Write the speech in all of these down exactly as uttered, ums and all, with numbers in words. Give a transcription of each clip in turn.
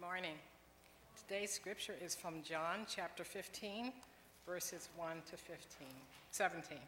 morning. Today's scripture is from John chapter fifteen, verses one to fifteen, seventeen.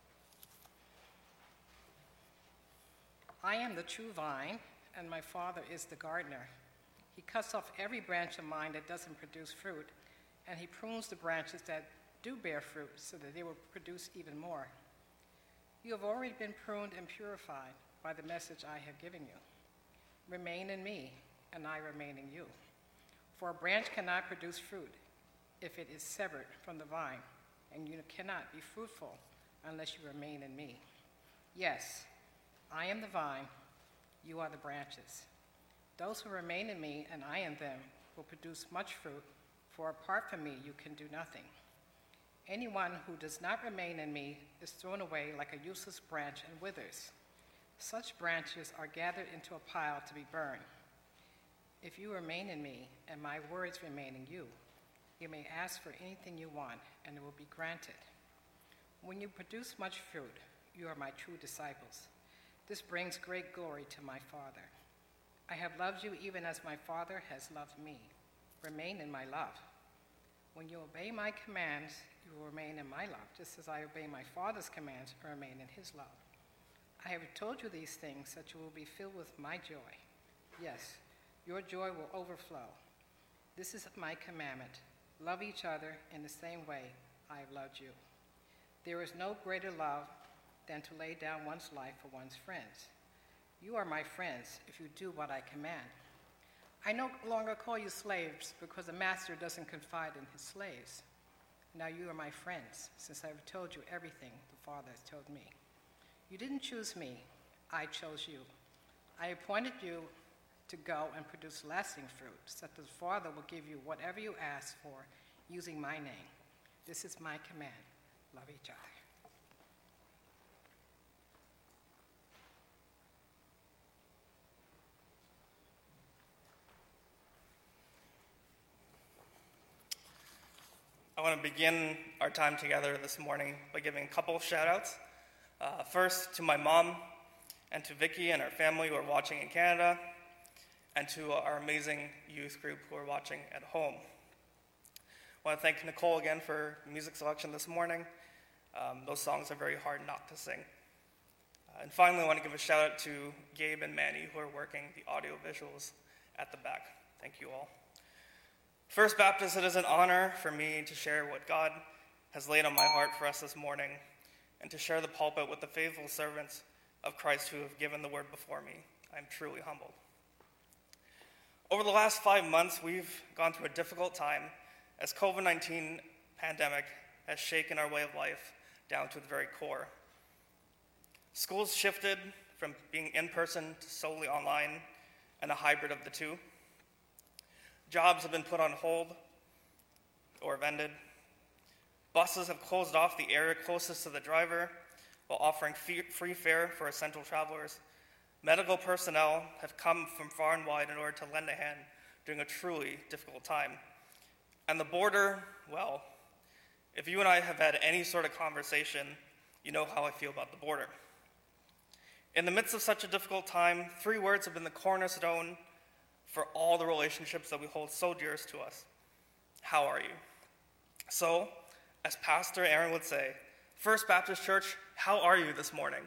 I am the true vine, and my Father is the gardener. He cuts off every branch of mine that doesn't produce fruit, and he prunes the branches that do bear fruit so that they will produce even more. You have already been pruned and purified by the message I have given you. Remain in me, and I remain in you. For a branch cannot produce fruit if it is severed from the vine, and you cannot be fruitful unless you remain in me. Yes, I am the vine, you are the branches. Those who remain in me and I in them will produce much fruit, for apart from me you can do nothing. Anyone who does not remain in me is thrown away like a useless branch and withers. Such branches are gathered into a pile to be burned. If you remain in me and my words remain in you, you may ask for anything you want and it will be granted. When you produce much fruit, you are my true disciples. This brings great glory to my Father. I have loved you even as my Father has loved me. Remain in my love. When you obey my commands, you will remain in my love, just as I obey my Father's commands and remain in his love. I have told you these things that you will be filled with my joy. Yes, your joy will overflow. This is my commandment. Love each other in the same way I have loved you. There is no greater love than to lay down one's life for one's friends. You are my friends if you do what I command. I no longer call you slaves because a master doesn't confide in his slaves. Now you are my friends, since I have told you everything the Father has told me. You didn't choose me, I chose you. I appointed you to go and produce lasting fruit, so that the Father will give you whatever you ask for using my name. This is my command. Love each other. I want to begin our time together this morning by giving a couple of shout-outs. Uh, first, to my mom and to Vicky and her family who are watching in Canada, and to our amazing youth group who are watching at home. I want to thank Nicole again for music selection this morning. Um, those songs are very hard not to sing. Uh, and finally, I want to give a shout-out to Gabe and Manny who are working the audio visuals at the back. Thank you all. First Baptist, it is an honor for me to share what God has laid on my heart for us this morning and to share the pulpit with the faithful servants of Christ who have given the word before me. I am truly humbled. Over the last five months, we've gone through a difficult time as covid nineteen pandemic has shaken our way of life down to the very core. Schools shifted from being in-person to solely online and a hybrid of the two. Jobs have been put on hold or have ended. Buses have closed off the area closest to the driver while offering free fare for essential travelers. Medical personnel have come from far and wide in order to lend a hand during a truly difficult time. And the border, well, if you and I have had any sort of conversation, you know how I feel about the border. In the midst of such a difficult time, three words have been the cornerstone for all the relationships that we hold so dear to us. How are you? So, as Pastor Aaron would say, First Baptist Church, how are you this morning?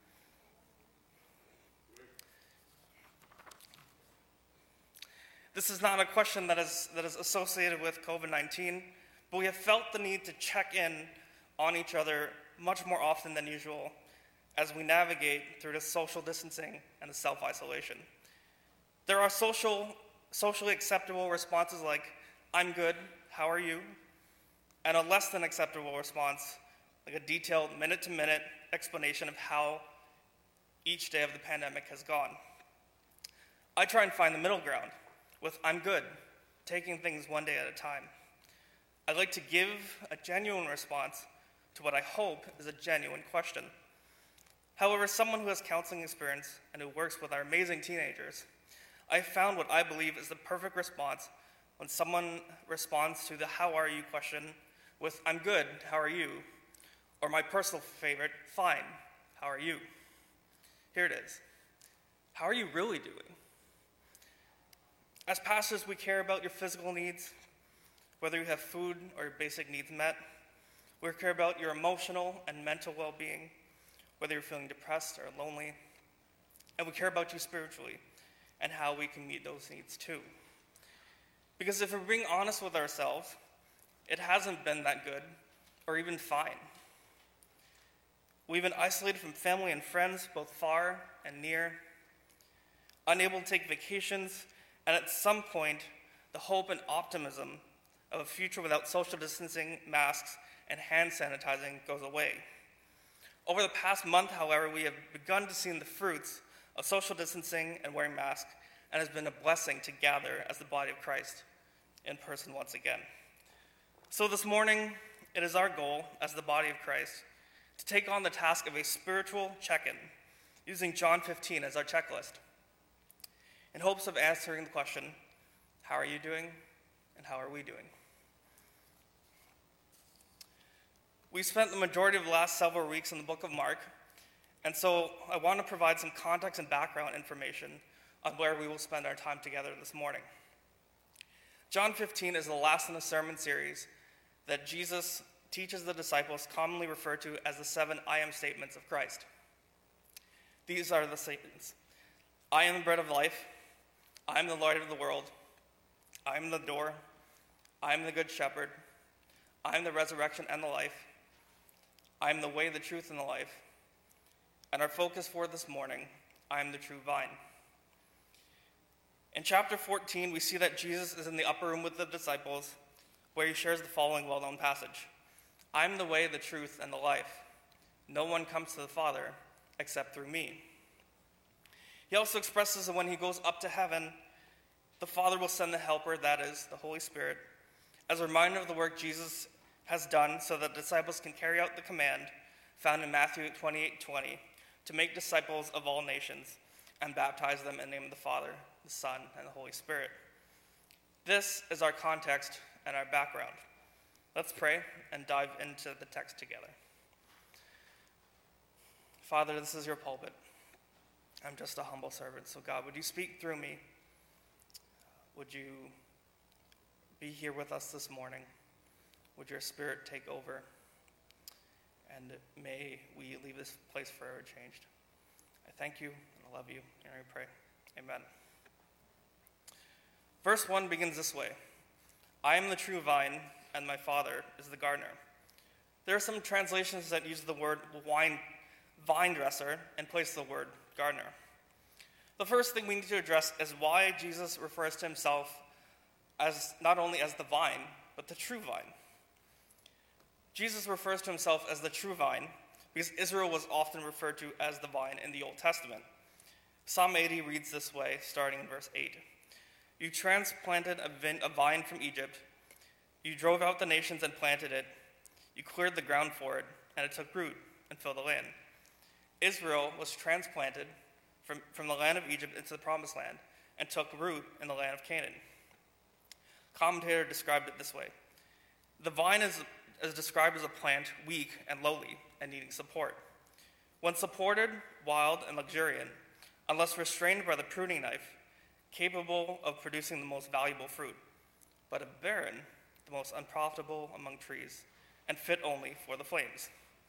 This is not a question that is, that is associated with covid nineteen, but we have felt the need to check in on each other much more often than usual as we navigate through the social distancing and the self-isolation. There are social, socially acceptable responses like, I'm good, how are you? And a less than acceptable response, like a detailed minute-to-minute explanation of how each day of the pandemic has gone. I try and find the middle ground with I'm good, taking things one day at a time. I'd like to give a genuine response to what I hope is a genuine question. However, someone who has counseling experience and who works with our amazing teenagers, I found what I believe is the perfect response when someone responds to the how are you question with I'm good, how are you? Or my personal favorite, fine, how are you? Here it is. How are you really doing? As pastors, we care about your physical needs, whether you have food or your basic needs met. We care about your emotional and mental well-being, whether you're feeling depressed or lonely. And we care about you spiritually and how we can meet those needs too. Because if we're being honest with ourselves, it hasn't been that good or even fine. We've been isolated from family and friends, both far and near, unable to take vacations, and at some point, the hope and optimism of a future without social distancing, masks, and hand sanitizing goes away. Over the past month, however, we have begun to see the fruits of social distancing and wearing masks, and it has been a blessing to gather as the body of Christ in person once again. So this morning, it is our goal as the body of Christ to take on the task of a spiritual check-in, using John fifteen as our checklist, in hopes of answering the question, how are you doing and how are we doing? We spent the majority of the last several weeks in the book of Mark, and so I want to provide some context and background information on where we will spend our time together this morning. John fifteen is the last in a sermon series that Jesus teaches the disciples, commonly referred to as the seven I am statements of Christ. These are the statements. I am the bread of life. I am the light of the world. I am the door. I am the good shepherd. I am the resurrection and the life. I am the way, the truth, and the life. And our focus for this morning, I am the true vine. In chapter fourteen, we see that Jesus is in the upper room with the disciples, where he shares the following well-known passage. I am the way, the truth, and the life. No one comes to the Father except through me. He also expresses that when he goes up to heaven, the Father will send the Helper, that is, the Holy Spirit, as a reminder of the work Jesus has done so that disciples can carry out the command found in Matthew twenty-eight twenty to make disciples of all nations and baptize them in the name of the Father, the Son, and the Holy Spirit. This is our context and our background. Let's pray and dive into the text together. Father, this is your pulpit. I'm just a humble servant, so God, would you speak through me? Would you be here with us this morning? Would your Spirit take over? And may we leave this place forever changed. I thank you, and I love you, and I pray. Amen. Verse one begins this way. I am the true vine, and my Father is the gardener. There are some translations that use the word wine, vine dresser in place of the word gardener. The first thing we need to address is why Jesus refers to himself as not only as the vine, but the true vine. Jesus refers to himself as the true vine because Israel was often referred to as the vine in the Old Testament. Psalm eighty reads this way, starting in verse eight. You transplanted a, vine, a vine from Egypt. You drove out the nations and planted it. You cleared the ground for it, and it took root and filled the land. Israel was transplanted from, from the land of Egypt into the promised land and took root in the land of Canaan. Commentator described it this way. The vine is, is described as a plant weak and lowly and needing support. When supported, wild and luxuriant, unless restrained by the pruning knife, capable of producing the most valuable fruit, but a barren, the most unprofitable among trees, and fit only for the flames.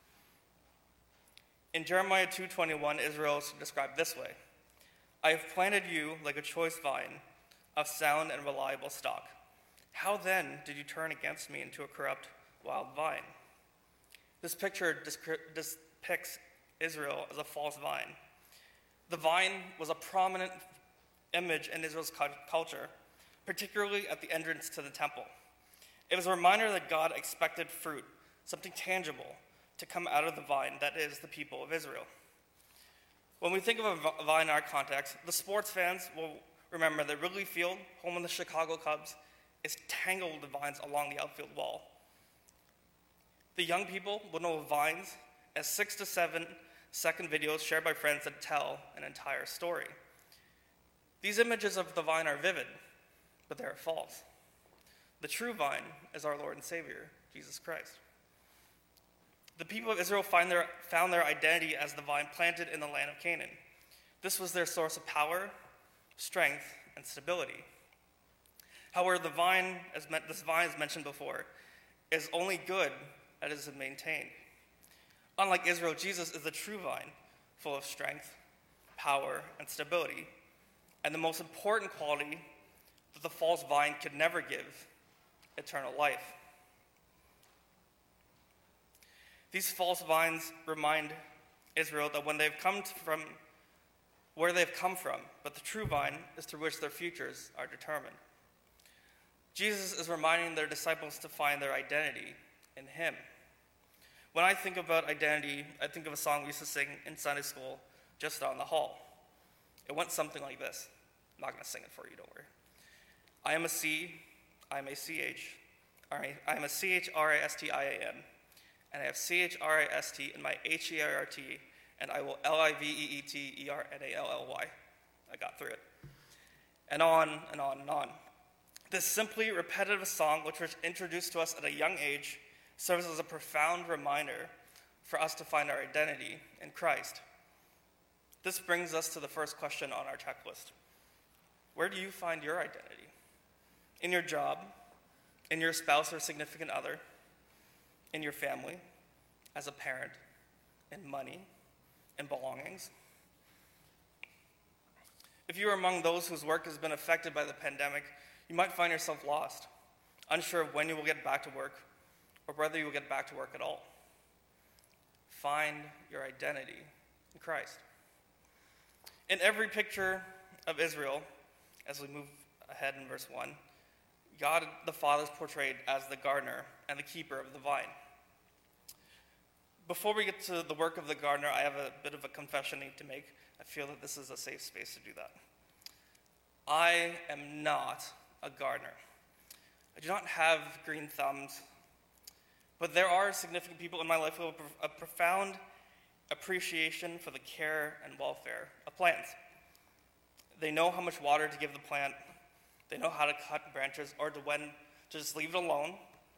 In Jeremiah two twenty-one, Israel is described this way. I have planted you like a choice vine of sound and reliable stock. How then did you turn against me into a corrupt wild vine? This picture depicts Israel as a false vine. The vine was a prominent image in Israel's culture, particularly at the entrance to the temple. It was a reminder that God expected fruit, something tangible, to come out of the vine, that is, the people of Israel. When we think of a vine in our context, the sports fans will remember that Wrigley Field, home of the Chicago Cubs, is tangled with vines along the outfield wall. The young people will know of vines as six to seven second videos shared by friends that tell an entire story. These images of the vine are vivid, but they are false. The true vine is our Lord and Savior, Jesus Christ. The people of Israel find their, found their identity as the vine planted in the land of Canaan. This was their source of power, strength, and stability. However, the vine, as me- this vine as mentioned before, is only good as it is maintained. Unlike Israel, Jesus is the true vine, full of strength, power, and stability, and the most important quality that the false vine could never give, eternal life. These false vines remind Israel that when they've come from where they've come from, but the true vine is through which their futures are determined. Jesus is reminding their disciples to find their identity in him. When I think about identity, I think of a song we used to sing in Sunday school, Just Down the Hall. It went something like this. I'm not going to sing it for you, don't worry. I am a C, I am a C H, I am a C H R I S T I A N, and I have C H R I S T in my H E R R T, and I will L I V E E T E R N A L L Y. I got through it. And on and on and on. This simply repetitive song, which was introduced to us at a young age, serves as a profound reminder for us to find our identity in Christ. This brings us to the first question on our checklist. Where do you find your identity? In your job, in your spouse or significant other, in your family, as a parent, in money, in belongings? If you are among those whose work has been affected by the pandemic, you might find yourself lost, unsure of when you will get back to work or whether you will get back to work at all. Find your identity in Christ. In every picture of Israel, as we move ahead in verse one, God the Father is portrayed as the gardener and the keeper of the vine. Before we get to the work of the gardener, I have a bit of a confession I need to make. I feel that this is a safe space to do that. I am not a gardener. I do not have green thumbs, but there are significant people in my life who have a profound appreciation for the care and welfare of plants. They know how much water to give the plant. They know how to cut branches or to when to just leave it alone.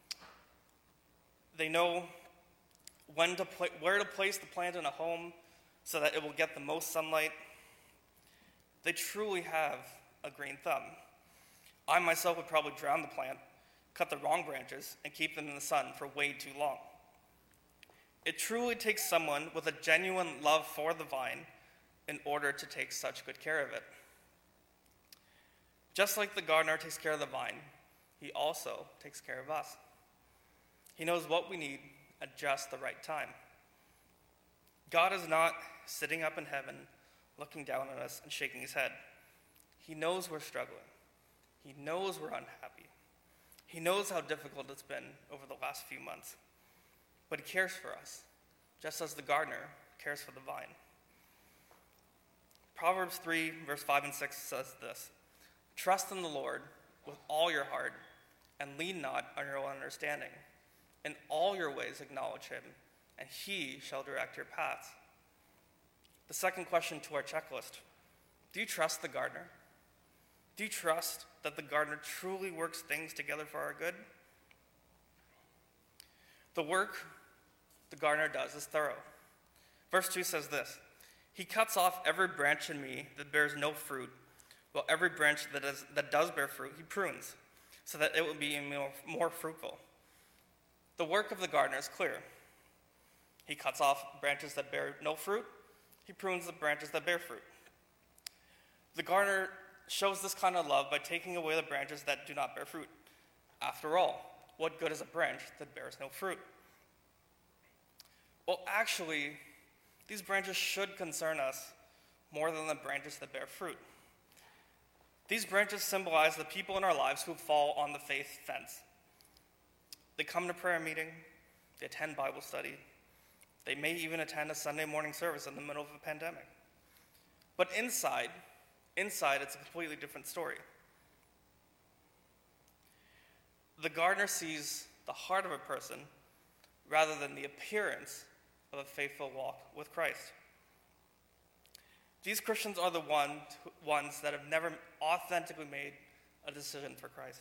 They know when to pla- where to place the plant in a home so that it will get the most sunlight. They truly have a green thumb. I myself would probably drown the plant, cut the wrong branches, and keep them in the sun for way too long. It truly takes someone with a genuine love for the vine in order to take such good care of it. Just like the gardener takes care of the vine, he also takes care of us. He knows what we need at just the right time. God is not sitting up in heaven, looking down on us and shaking his head. He knows we're struggling. He knows we're unhappy. He knows how difficult it's been over the last few months. But he cares for us, just as the gardener cares for the vine. Proverbs three, verse five and six says this: "Trust in the Lord with all your heart, and lean not on your own understanding. In all your ways acknowledge him, and he shall direct your paths." The second question to our checklist: do you trust the gardener? Do you trust that the gardener truly works things together for our good? The work the gardener does is thorough. Verse two says this: "He cuts off every branch in me that bears no fruit, while every branch that, is, that does bear fruit he prunes, so that it will be more, more fruitful." The work of the gardener is clear. He cuts off branches that bear no fruit. He prunes the branches that bear fruit. The gardener shows this kind of love by taking away the branches that do not bear fruit. After all, what good is a branch that bears no fruit? Well, actually, these branches should concern us more than the branches that bear fruit. These branches symbolize the people in our lives who fall on the faith fence. They come to prayer meeting, they attend Bible study, they may even attend a Sunday morning service in the middle of a pandemic. But inside, inside it's a completely different story. The gardener sees the heart of a person rather than the appearance of a faithful walk with Christ. These Christians are the one, ones that have never authentically made a decision for Christ.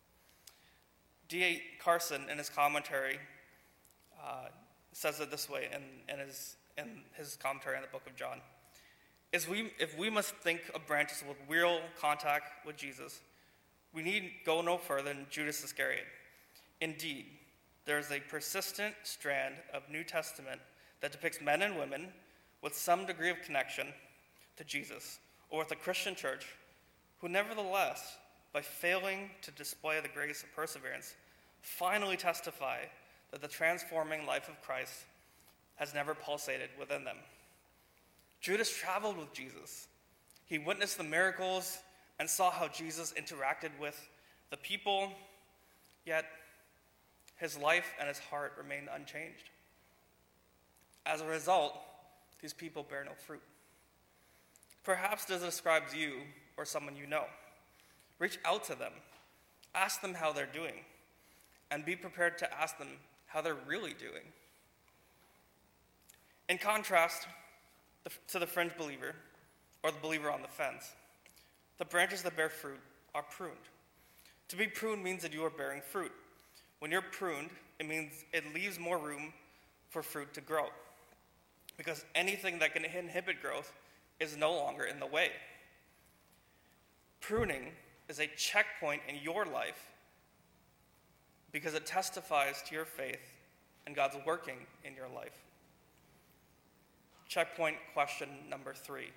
D A Carson, in his commentary, uh, says it this way in, in, his, in his commentary on the book of John. Is we, if we must think of branches with real contact with Jesus, we need go no further than Judas Iscariot. Indeed, there is a persistent strand of New Testament that depicts men and women with some degree of connection to Jesus or with the Christian church who nevertheless, by failing to display the grace of perseverance, finally testify that the transforming life of Christ has never pulsated within them. Judas traveled with Jesus. He witnessed the miracles and saw how Jesus interacted with the people, yet his life and his heart remained unchanged. As a result, these people bear no fruit. Perhaps this describes you or someone you know. Reach out to them. Ask them how they're doing. And be prepared to ask them how they're really doing. In contrast to the fringe believer, or the believer on the fence, the branches that bear fruit are pruned. To be pruned means that you are bearing fruit. When you're pruned, it means it leaves more room for fruit to grow, because anything that can inhibit growth is no longer in the way. Pruning is a checkpoint in your life because it testifies to your faith and God's working in your life. Checkpoint question number three.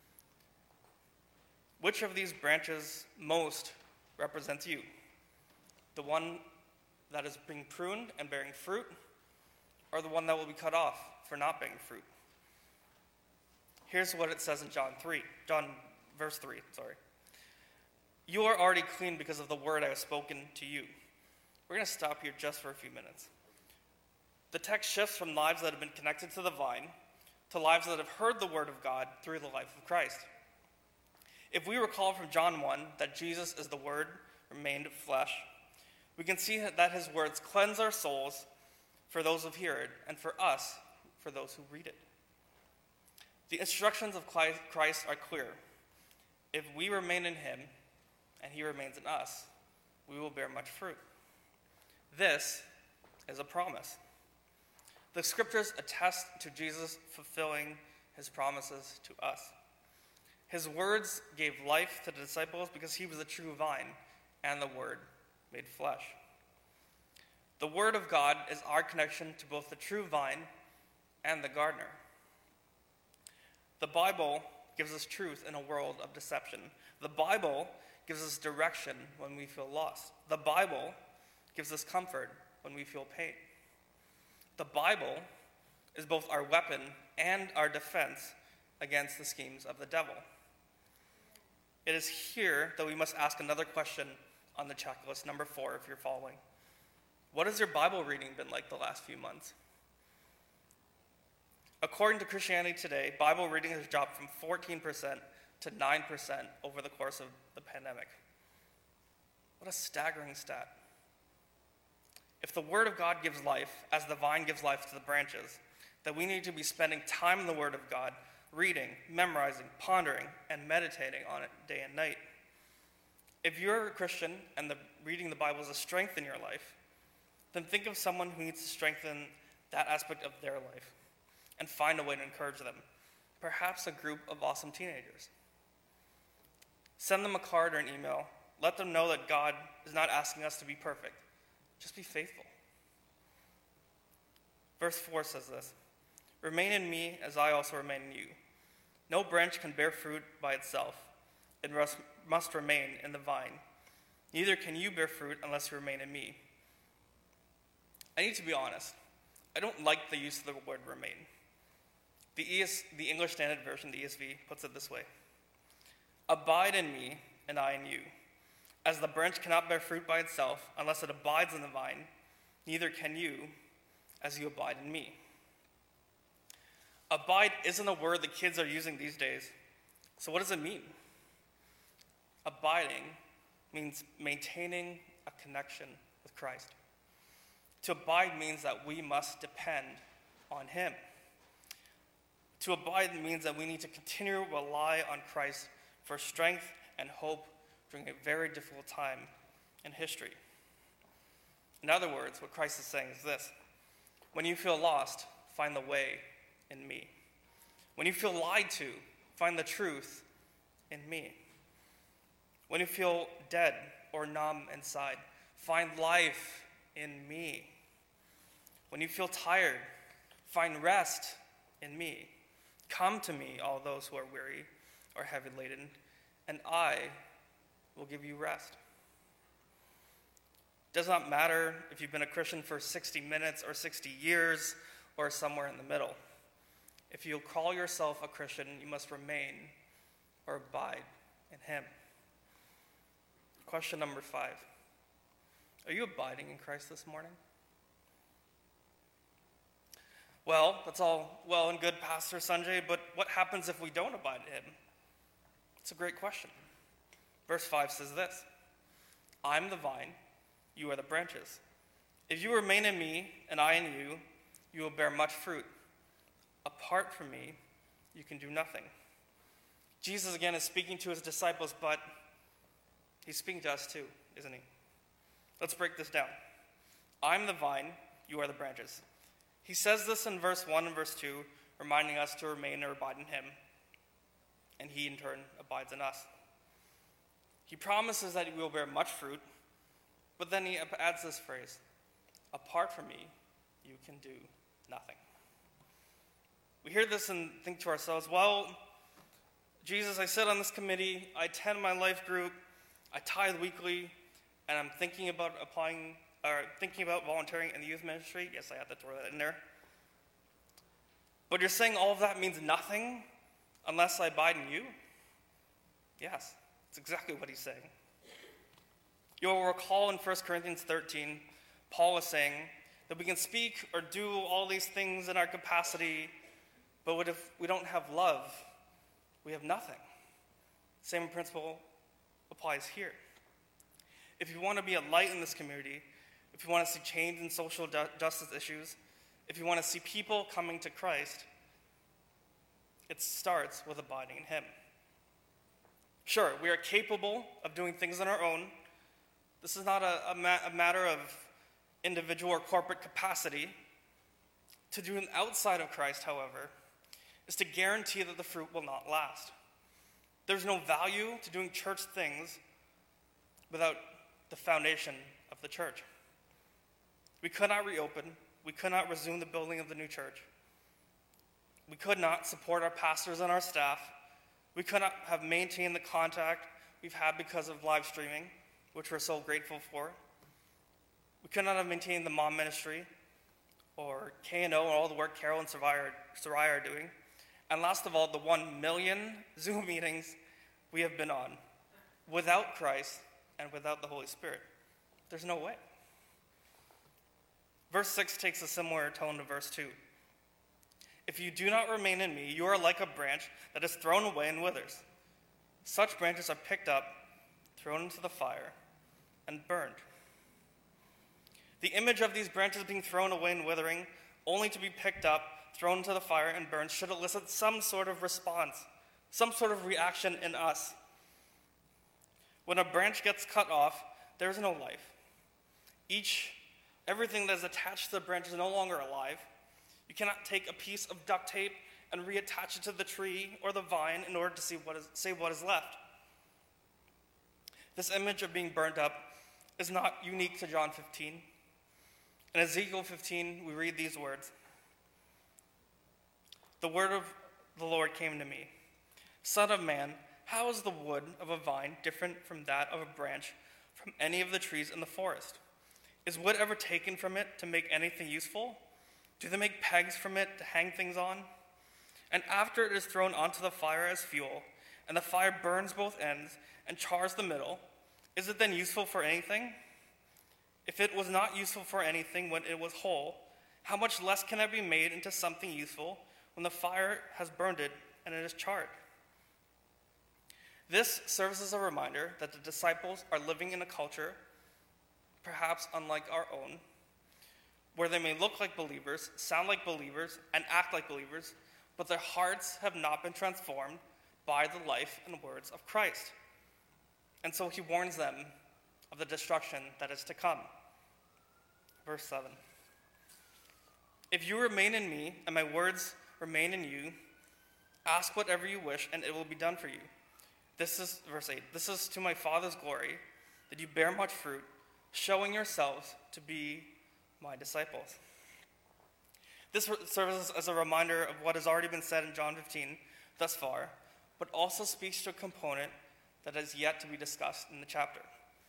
Which of these branches most represents you? The one that is being pruned and bearing fruit, or the one that will be cut off for not bearing fruit? Here's what it says in John three, John verse three, sorry. You are already clean because of the word I have spoken to you. We're going to stop here just for a few minutes. The text shifts from lives that have been connected to the vine to lives that have heard the word of God through the life of Christ. If we recall from John one that Jesus is the word remained flesh, we can see that his words cleanse our souls for those who hear it, and for us, for those who read it. The instructions of Christ are clear. If we remain in him, and he remains in us, we will bear much fruit. This is a promise. The scriptures attest to Jesus fulfilling his promises to us. His words gave life to the disciples because he was the true vine, and the word made flesh. The word of God is our connection to both the true vine and the gardener. The Bible gives us truth in a world of deception. The Bible gives us direction when we feel lost. The Bible gives us comfort when we feel pain. The Bible is both our weapon and our defense against the schemes of the devil. It is here that we must ask another question on the checklist, number four, if you're following. What has your Bible reading been like the last few months? According to Christianity Today, Bible reading has dropped from fourteen percent to nine percent over the course of the pandemic. What a staggering stat. If the Word of God gives life, as the vine gives life to the branches, then we need to be spending time in the Word of God, reading, memorizing, pondering, and meditating on it day and night. If you're a Christian and the reading the Bible is a strength in your life, then think of someone who needs to strengthen that aspect of their life and find a way to encourage them. Perhaps a group of awesome teenagers. Send them a card or an email. Let them know that God is not asking us to be perfect. Just be faithful. Verse four says this, "Remain in me as I also remain in you. No branch can bear fruit by itself. It must, must remain in the vine. Neither can you bear fruit unless you remain in me." I need to be honest. I don't like the use of the word remain. The, E S, the English Standard Version, the E S V, puts it this way. "Abide in me, and I in you. As the branch cannot bear fruit by itself unless it abides in the vine, neither can you as you abide in me." Abide isn't a word the kids are using these days. So what does it mean? Abiding means maintaining a connection with Christ. To abide means that we must depend on him. To abide means that we need to continue to rely on Christ for strength and hope during a very difficult time in history. In other words, what Christ is saying is this: when you feel lost, find the way in me. When you feel lied to, find the truth in me. When you feel dead, or numb inside. Find life in me. When you feel tired, find rest in me. Come to me, all those who are weary or heavy laden, and I will give you rest. It does not matter if you've been a Christian for sixty minutes or sixty years or somewhere in the middle. If you call yourself a Christian, you must remain or abide in him. Question number five. Are you abiding in Christ this morning? Well, that's all well and good, Pastor Sanjay, but what happens if we don't abide in him? It's a great question. Verse five says this: I'm the vine, you are the branches. If you remain in me and I in you, you will bear much fruit. Apart from me, you can do nothing. Jesus again is speaking to his disciples, but he's speaking to us too, isn't he? Let's break this down. I'm the vine, you are the branches. He says this in verse one and verse two, reminding us to remain or abide in him, and he in turn abides in us. He promises that we will bear much fruit, but then he adds this phrase: apart from me, you can do nothing. We hear this and think to ourselves, well, Jesus, I sit on this committee, I attend my life group, I tithe weekly, and I'm thinking about applying, or thinking about volunteering in the youth ministry. Yes, I had to throw that in there. But you're saying all of that means nothing unless I abide in you? Yes, that's exactly what he's saying. You'll recall in First Corinthians thirteen, Paul is saying that we can speak or do all these things in our capacity, but what if we don't have love? We have nothing. Same principle applies here. If you want to be a light in this community, if you want to see change in social justice issues, if you want to see people coming to Christ, it starts with abiding in him. Sure, we are capable of doing things on our own. This is not a, a, ma- a matter of individual or corporate capacity. To do it outside of Christ, however, is to guarantee that the fruit will not last. There's no value to doing church things without the foundation of the church. We could not reopen. We could not resume the building of the new church. We could not support our pastors and our staff. We could not have maintained the contact we've had because of live streaming, which we're so grateful for. We could not have maintained the mom ministry or K and O and all the work Carol and Soraya are doing. And last of all, the one million Zoom meetings we have been on without Christ and without the Holy Spirit. There's no way. Verse six takes a similar tone to verse two. If you do not remain in me, you are like a branch that is thrown away and withers. Such branches are picked up, thrown into the fire, and burned. The image of these branches being thrown away and withering, only to be picked up, thrown into the fire, and burned, should elicit some sort of response, some sort of reaction in us. When a branch gets cut off, there is no life. Each, everything that is attached to the branch is no longer alive. You cannot take a piece of duct tape and reattach it to the tree or the vine in order to see what is, say what is left. This image of being burned up is not unique to John fifteen. In Ezekiel fifteen, we read these words. The word of the Lord came to me. Son of man, how is the wood of a vine different from that of a branch from any of the trees in the forest? Is wood ever taken from it to make anything useful? Do they make pegs from it to hang things on? And after it is thrown onto the fire as fuel, and the fire burns both ends and chars the middle, is it then useful for anything? If it was not useful for anything when it was whole, how much less can it be made into something useful when the fire has burned it and it is charred? This serves as a reminder that the disciples are living in a culture, perhaps unlike our own, where they may look like believers, sound like believers, and act like believers, but their hearts have not been transformed by the life and words of Christ. And so he warns them of the destruction that is to come. Verse seven. If you remain in me, and my words remain in you, ask whatever you wish, and it will be done for you. This is, verse eight, this is to my Father's glory, that you bear much fruit, showing yourselves to be my disciples. This serves as a reminder of what has already been said in John fifteen thus far, but also speaks to a component that has yet to be discussed in the chapter.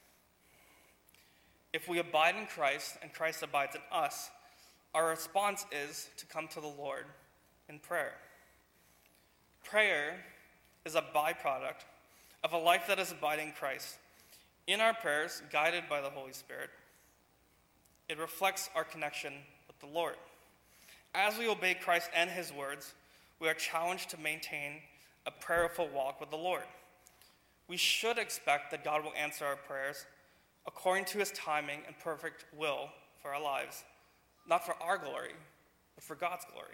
If we abide in Christ and Christ abides in us, our response is to come to the Lord in prayer. Prayer is a byproduct of a life that is abiding in Christ. In our prayers, guided by the Holy Spirit, it reflects our connection with the Lord. As we obey Christ and his words, we are challenged to maintain a prayerful walk with the Lord. We should expect that God will answer our prayers according to his timing and perfect will for our lives, not for our glory, but for God's glory.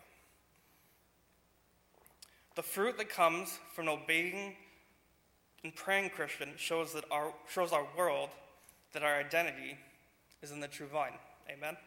The fruit that comes from obeying and praying Christian shows that our shows our world that our identity is in the true vine. Amen?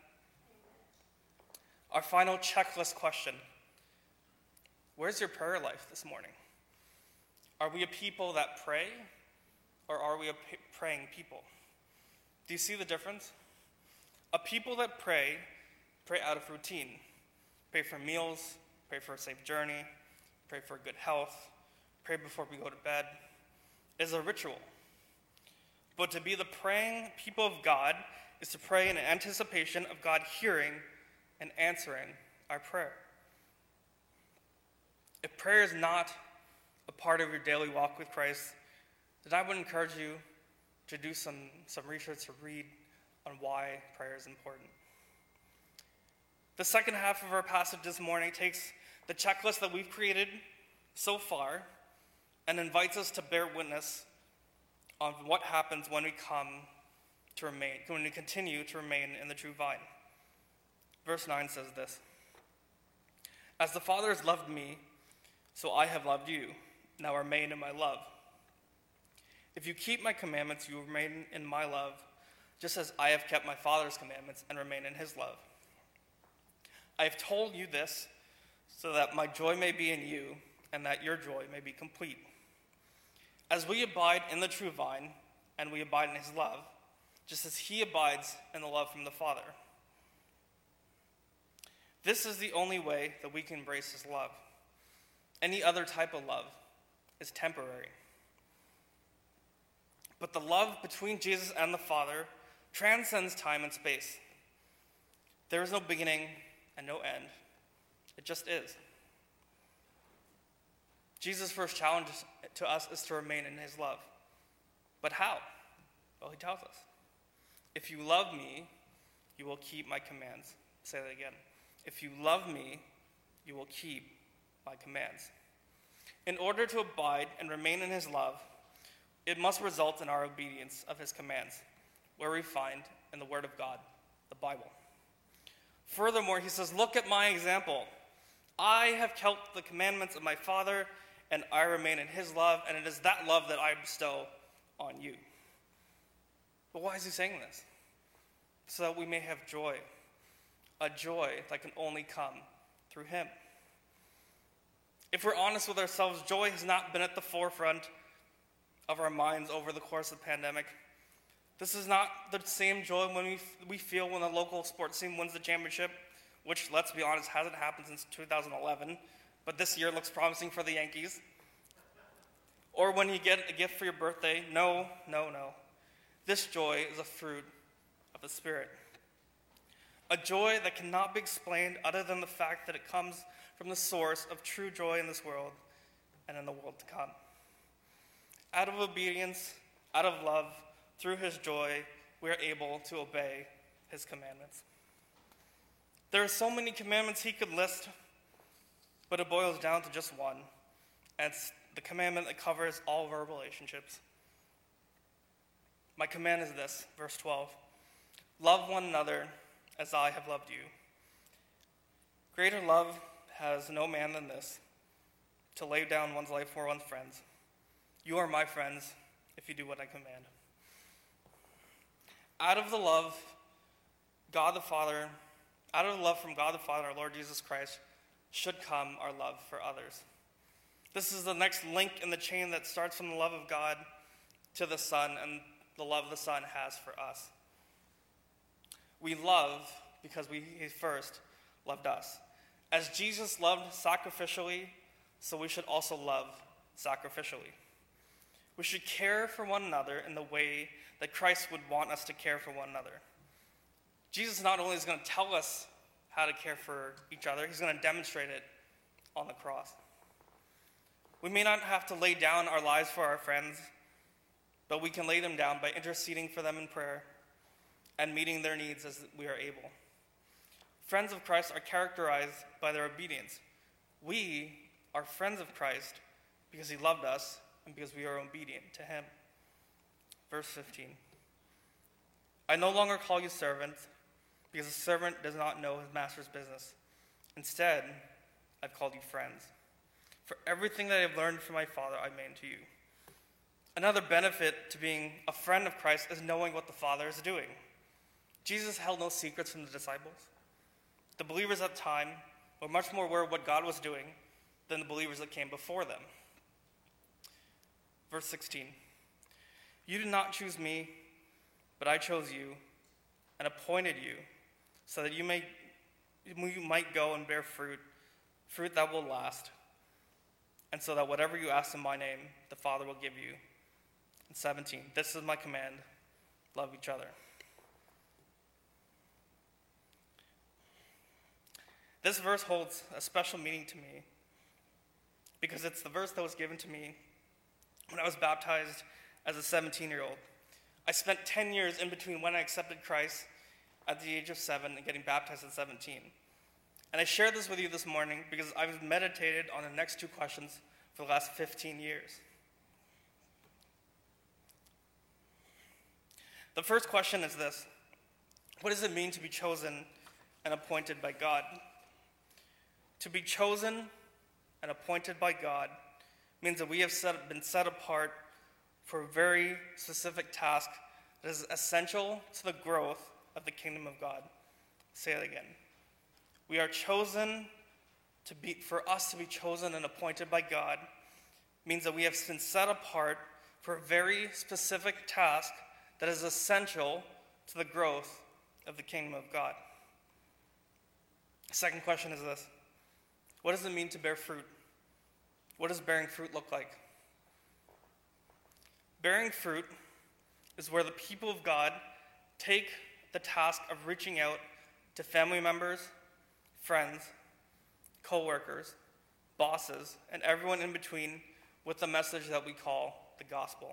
Our final checklist question: where's your prayer life this morning? Are we a people that pray, or are we a p- praying people? Do you see the difference? A people that pray, pray out of routine. Pray for meals, pray for a safe journey, pray for good health, pray before we go to bed. It is a ritual. But to be the praying people of God is to pray in anticipation of God hearing and answering our prayer. If prayer is not a part of your daily walk with Christ, then I would encourage you to do some, some research, to read on why prayer is important. The second half of our passage this morning takes the checklist that we've created so far and invites us to bear witness on what happens when we come to remain, when we continue to remain in the true vine. Verse nine says this: "As the Father has loved me, so I have loved you. Now remain in my love. If you keep my commandments, you will remain in my love, just as I have kept my Father's commandments and remain in his love. I have told you this so that my joy may be in you and that your joy may be complete. As we abide in the true vine and we abide in his love, just as he abides in the love from the Father. This is the only way that we can embrace his love. Any other type of love is temporary. But the love between Jesus and the Father transcends time and space. There is no beginning and no end. It just is. Jesus' first challenge to us is to remain in his love. But how? Well, he tells us, if you love me, you will keep my commands. Say that again. If you love me, you will keep my commands. In order to abide and remain in his love, it must result in our obedience of his commands, where we find in the Word of God, the Bible. Furthermore, he says, look at my example. I have kept the commandments of my Father, and I remain in his love, and it is that love that I bestow on you. But why is he saying this? So that we may have joy, a joy that can only come through him. If we're honest with ourselves, joy has not been at the forefront of our minds over the course of the pandemic. This is not the same joy when we, we feel when the local sports team wins the championship, which, let's be honest, hasn't happened since two thousand eleven, but this year looks promising for the Yankees. Or when you get a gift for your birthday. No, no, no. This joy is a fruit of the Spirit. A joy that cannot be explained other than the fact that it comes from the source of true joy in this world and in the world to come. Out of obedience, out of love, through his joy, we are able to obey his commandments. There are so many commandments he could list, but it boils down to just one, and it's the commandment that covers all of our relationships. My command is this, verse twelve, love one another as I have loved you. Greater love has no man than this, to lay down one's life for one's friends. You are my friends if you do what I command. Out of the love, God the Father, out of the love from God the Father, our Lord Jesus Christ, should come our love for others. This is the next link in the chain that starts from the love of God to the Son and the love the Son has for us. We love because we, he first loved us. As Jesus loved sacrificially, so we should also love sacrificially. We should care for one another in the way that Christ would want us to care for one another. Jesus not only is going to tell us how to care for each other, he's going to demonstrate it on the cross. We may not have to lay down our lives for our friends, but we can lay them down by interceding for them in prayer and meeting their needs as we are able. Friends of Christ are characterized by their obedience. We are friends of Christ because he loved us and because we are obedient to him. Verse fifteen. I no longer call you servants because a servant does not know his master's business. Instead, I've called you friends. For everything that I've learned from my Father, I made to you. Another benefit to being a friend of Christ is knowing what the Father is doing. Jesus held no secrets from the disciples. The believers at the time were much more aware of what God was doing than the believers that came before them. Verse sixteen. You did not choose me, but I chose you and appointed you so that you may you might go and bear fruit, fruit that will last, and so that whatever you ask in my name, the Father will give you. And seventeen, this is my command, love each other. This verse holds a special meaning to me because it's the verse that was given to me when I was baptized as a seventeen-year-old. I spent ten years in between when I accepted Christ at the age of seven and getting baptized at seventeen. And I share this with you this morning because I've meditated on the next two questions for the last fifteen years. The first question is this: what does it mean to be chosen and appointed by God? To be chosen and appointed by God means that we have set, been set apart for a very specific task that is essential to the growth of the kingdom of God. Say it again. We are chosen to be, for us to be chosen and appointed by God means that we have been set apart for a very specific task that is essential to the growth of the kingdom of God. The second question is this: what does it mean to bear fruit? What does bearing fruit look like? Bearing fruit is where the people of God take the task of reaching out to family members, friends, co-workers, bosses, and everyone in between with the message that we call the gospel.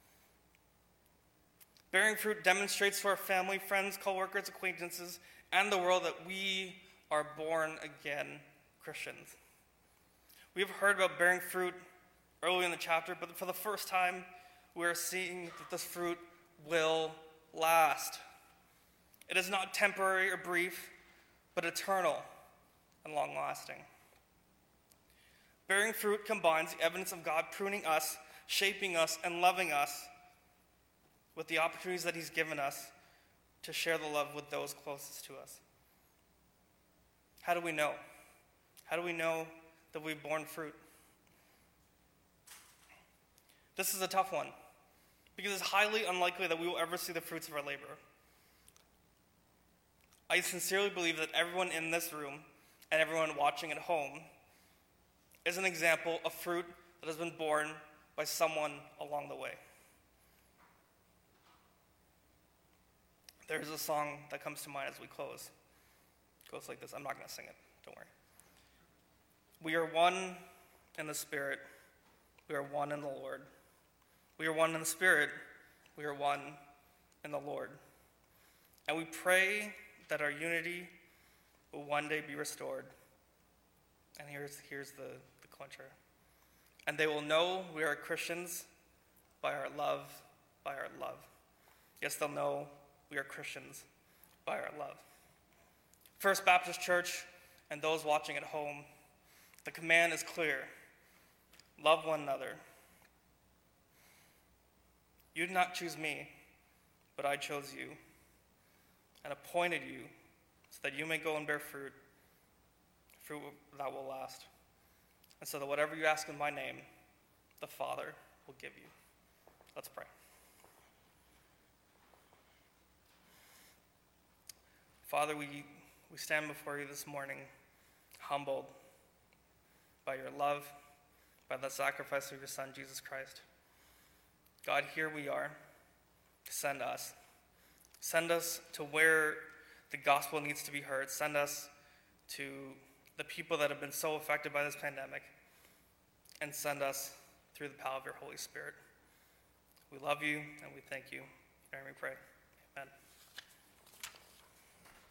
Bearing fruit demonstrates to our family, friends, co-workers, acquaintances, and the world that we are born again Christians. We have heard about bearing fruit early in the chapter, but for the first time, we are seeing that this fruit will last. It is not temporary or brief, but eternal and long-lasting. Bearing fruit combines the evidence of God pruning us, shaping us, and loving us with the opportunities that he's given us to share the love with those closest to us. How do we know? How do we know that we've borne fruit? This is a tough one, because it's highly unlikely that we will ever see the fruits of our labor. I sincerely believe that everyone in this room and everyone watching at home is an example of fruit that has been born by someone along the way. There's a song that comes to mind as we close. It goes like this. I'm not going to sing it. Don't worry. We are one in the Spirit. We are one in the Lord. We are one in the Spirit. We are one in the Lord. And we pray that our unity will one day be restored. And here's, here's the, the clincher. And they will know we are Christians by our love, by our love. Yes, they'll know we are Christians by our love. First Baptist Church and those watching at home, the command is clear. Love one another. You did not choose me, but I chose you and appointed you so that you may go and bear fruit, fruit that will last. And so that whatever you ask in my name, the Father will give you. Let's pray. Father, we, we stand before you this morning humbled by your love, by the sacrifice of your Son, Jesus Christ. God, here we are. Send us. Send us to where the gospel needs to be heard. Send us to the people that have been so affected by this pandemic. And send us through the power of your Holy Spirit. We love you and we thank you. And we pray. Amen.